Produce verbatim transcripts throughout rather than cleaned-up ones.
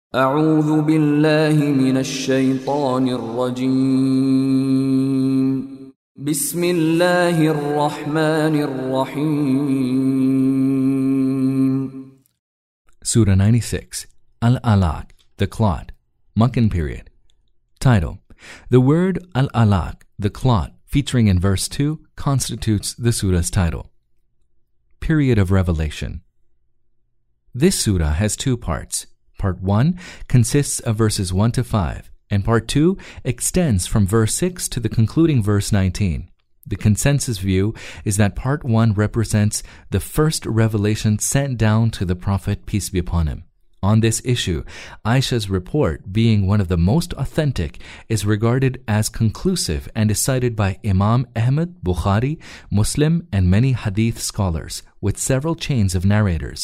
أعوذ بالله من الشيطان الرجيم بسم الله الرحمن الرحيم Surah ninety-six, Al-Alaq, the clot, Meccan period. Title: The word Al-Alaq, the clot, featuring in verse two, constitutes the surah's title. Period of revelation. This surah has two parts. Part one consists of verses one to five, and Part two extends from verse six to the concluding verse nineteen. The consensus view is that Part one represents the first revelation sent down to the Prophet, peace be upon him. On this issue, Aisha's report, being one of the most authentic, is regarded as conclusive and is cited by Imam Ahmad, Bukhari, Muslim, and many hadith scholars, with several chains of narrators.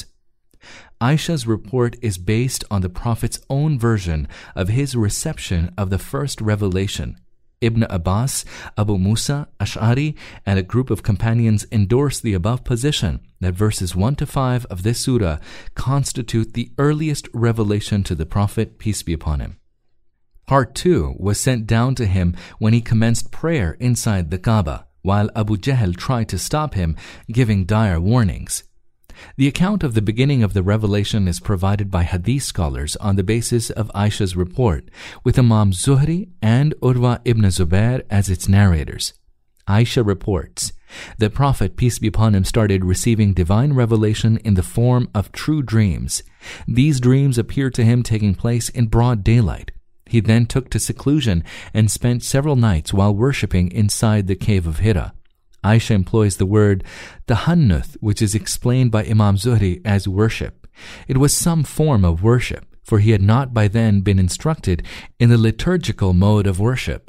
Aisha's report is based on the Prophet's own version of his reception of the first revelation. Ibn Abbas, Abu Musa, Ash'ari, and a group of companions endorse the above position that verses one to five of this surah constitute the earliest revelation to the Prophet, peace be upon him. Part two was sent down to him when he commenced prayer inside the Kaaba, while Abu Jahl tried to stop him, giving dire warnings. The account of the beginning of the revelation is provided by hadith scholars on the basis of Aisha's report, with Imam Zuhri and Urwa ibn Zubair as its narrators. Aisha reports, the Prophet, peace be upon him, started receiving divine revelation in the form of true dreams. These dreams appeared to him taking place in broad daylight. He then took to seclusion and spent several nights while worshipping inside the cave of Hira. Aisha employs the word tahannuth, which is explained by Imam Zuhri as worship. It was some form of worship, for he had not by then been instructed in the liturgical mode of worship.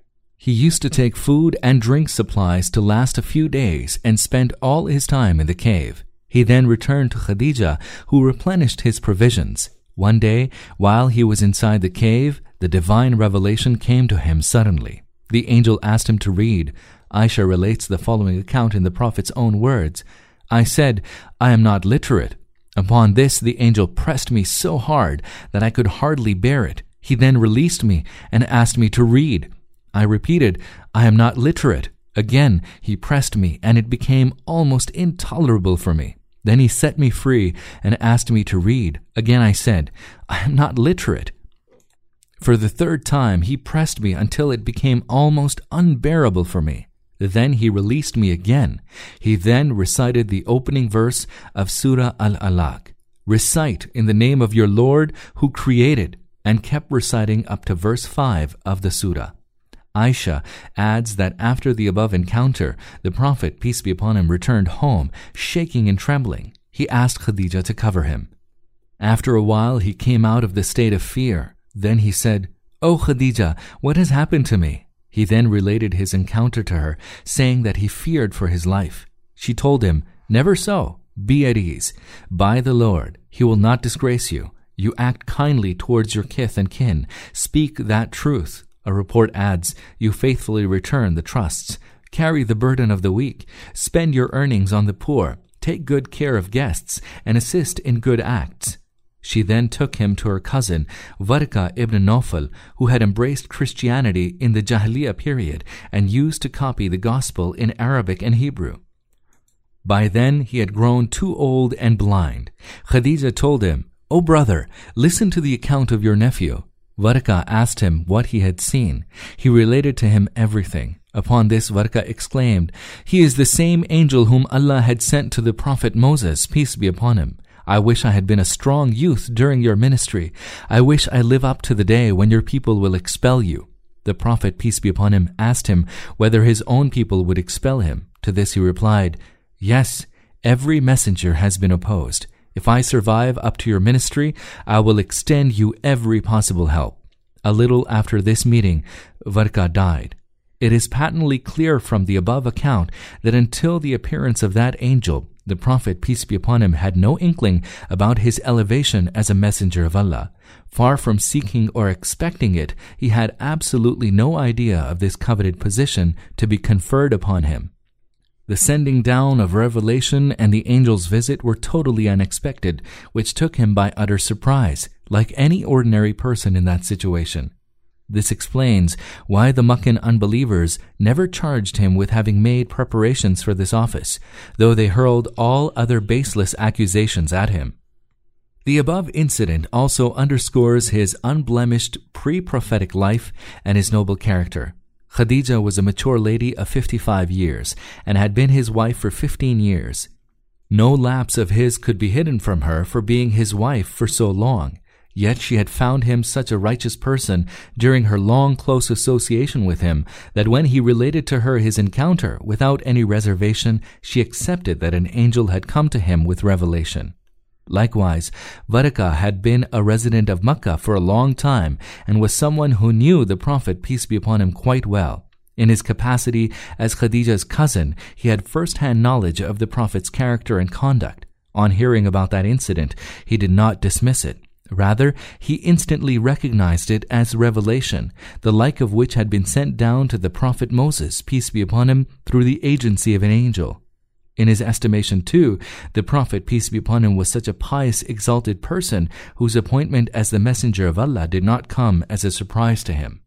He used to take food and drink supplies to last a few days and spend all his time in the cave. He then returned to Khadija, who replenished his provisions. One day, while he was inside the cave, the divine revelation came to him suddenly. The angel asked him to read. Aisha relates the following account in the Prophet's own words. I said, I am not literate. Upon this, the angel pressed me so hard that I could hardly bear it. He then released me and asked me to read. I repeated, I am not literate. Again, he pressed me, and it became almost intolerable for me. Then he set me free and asked me to read. Again I said, I am not literate. For the third time, he pressed me until it became almost unbearable for me. Then he released me again. He then recited the opening verse of Surah Al-Alaq. Recite in the name of your Lord who created, and kept reciting up to verse five of the surah. Aisha adds that after the above encounter, the Prophet, peace be upon him, returned home, shaking and trembling. He asked Khadija to cover him. After a while, he came out of the state of fear. Then he said, O Khadija, what has happened to me? He then related his encounter to her, saying that he feared for his life. She told him, Never so. Be at ease. By the Lord, He will not disgrace you. You act kindly towards your kith and kin. Speak that truth. A report adds, You faithfully return the trusts. Carry the burden of the weak. Spend your earnings on the poor. Take good care of guests, and assist in good acts. She then took him to her cousin, Warqa ibn Nawfal, who had embraced Christianity in the Jahiliyyah period and used to copy the gospel in Arabic and Hebrew. By then he had grown too old and blind. Khadija told him, O brother, listen to the account of your nephew. Warqa asked him what he had seen. He related to him everything. Upon this, Warqa exclaimed, He is the same angel whom Allah had sent to the Prophet Moses, peace be upon him. I wish I had been a strong youth during your ministry. I wish I live up to the day when your people will expel you. The Prophet, peace be upon him, asked him whether his own people would expel him. To this he replied, Yes, every messenger has been opposed. If I survive up to your ministry, I will extend you every possible help. A little after this meeting, Warqa died. It is patently clear from the above account that until the appearance of that angel, the Prophet, peace be upon him, had no inkling about his elevation as a messenger of Allah. Far from seeking or expecting it, he had absolutely no idea of this coveted position to be conferred upon him. The sending down of revelation and the angel's visit were totally unexpected, which took him by utter surprise, like any ordinary person in that situation. This explains why the Meccan unbelievers never charged him with having made preparations for this office, though they hurled all other baseless accusations at him. The above incident also underscores his unblemished pre-prophetic life and his noble character. Khadija was a mature lady of fifty-five years and had been his wife for fifteen years. No lapse of his could be hidden from her for being his wife for so long, yet she had found him such a righteous person during her long close association with him that when he related to her his encounter without any reservation, she accepted that an angel had come to him with revelation. Likewise, Waraqah had been a resident of Makkah for a long time and was someone who knew the Prophet, peace be upon him, quite well. In his capacity as Khadija's cousin, he had first-hand knowledge of the Prophet's character and conduct. On hearing about that incident, he did not dismiss it. Rather, he instantly recognized it as revelation, the like of which had been sent down to the Prophet Moses, peace be upon him, through the agency of an angel. In his estimation, too, the Prophet, peace be upon him, was such a pious, exalted person whose appointment as the Messenger of Allah did not come as a surprise to him.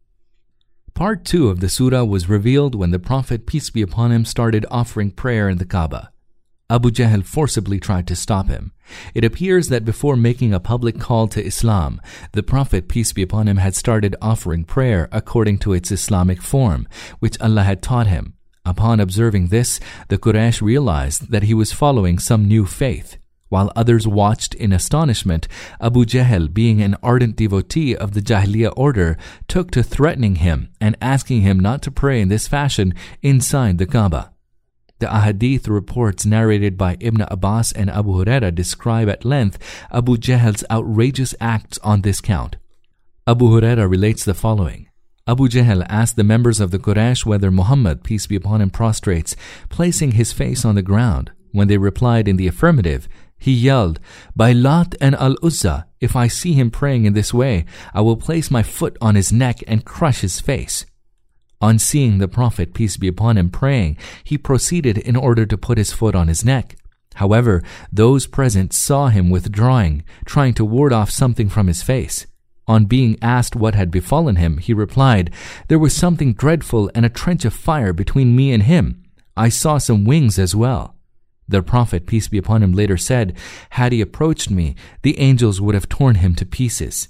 Part two of the surah was revealed when the Prophet, peace be upon him, started offering prayer in the Kaaba. Abu Jahl forcibly tried to stop him. It appears that before making a public call to Islam, the Prophet, peace be upon him, had started offering prayer according to its Islamic form, which Allah had taught him. Upon observing this, the Quraysh realized that he was following some new faith. While others watched in astonishment, Abu Jahl, being an ardent devotee of the Jahiliyyah order, took to threatening him and asking him not to pray in this fashion inside the Kaaba. The ahadith reports narrated by Ibn Abbas and Abu Hurairah describe at length Abu Jahl's outrageous acts on this count. Abu Hurairah relates the following. Abu Jahl asked the members of the Quraysh whether Muhammad, peace be upon him, prostrates, placing his face on the ground. When they replied in the affirmative, he yelled, "By Lat and Al-Uzza, if I see him praying in this way, I will place my foot on his neck and crush his face." On seeing the Prophet, peace be upon him, praying, he proceeded in order to put his foot on his neck. However, those present saw him withdrawing, trying to ward off something from his face. On being asked what had befallen him, he replied, "There was something dreadful and a trench of fire between me and him. I saw some wings as well." The Prophet, peace be upon him, later said, "Had he approached me, the angels would have torn him to pieces."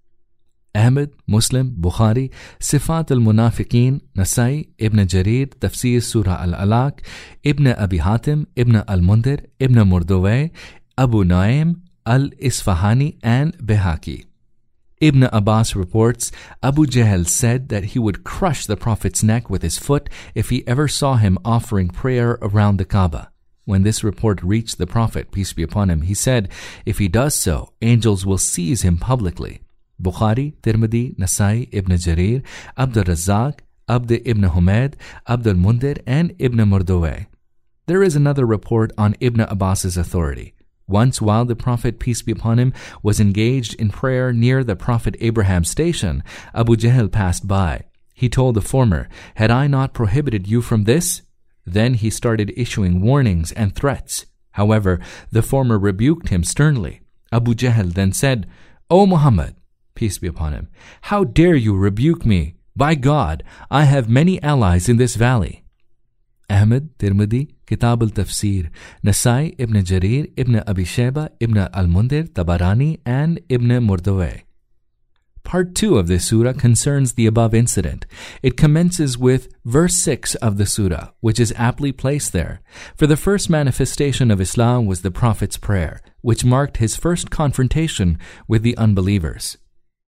Ahmed, Muslim, Bukhari, Sifat al-Munafiqeen, Nasai, Ibn Jarir, Tafsir Surah Al-Alaq, Ibn Abi Hatim, Ibn al-Mundir, Ibn Murdawai, Abu Naim, Al-Isfahani, and Behaki. Ibn Abbas reports, Abu Jahl said that he would crush the Prophet's neck with his foot if he ever saw him offering prayer around the Kaaba. When this report reached the Prophet, peace be upon him, he said, if he does so, angels will seize him publicly. Bukhari, Tirmidhi, Nasai, Ibn Jarir, Abd al-Razzaq, Abd ibn Humayd, Abd al-Mundir, and Ibn Murdawai. There is another report on Ibn Abbas's authority. Once, while the Prophet, peace be upon him, was engaged in prayer near the Prophet Abraham's station, Abu Jahl passed by. He told the former, "Had I not prohibited you from this?" Then he started issuing warnings and threats. However, the former rebuked him sternly. Abu Jahl then said, "O Muhammad, peace be upon him, how dare you rebuke me? By God, I have many allies in this valley." Ahmed, Tirmidhi, Kitab al-Tafsir, Nasai, Ibn Jarir, Ibn Abi Shayba, Ibn al-Mundir, Tabarani, and Ibn Murdawai. Part two of this surah concerns the above incident. It commences with verse six of the surah, which is aptly placed there. For the first manifestation of Islam was the Prophet's prayer, which marked his first confrontation with the unbelievers.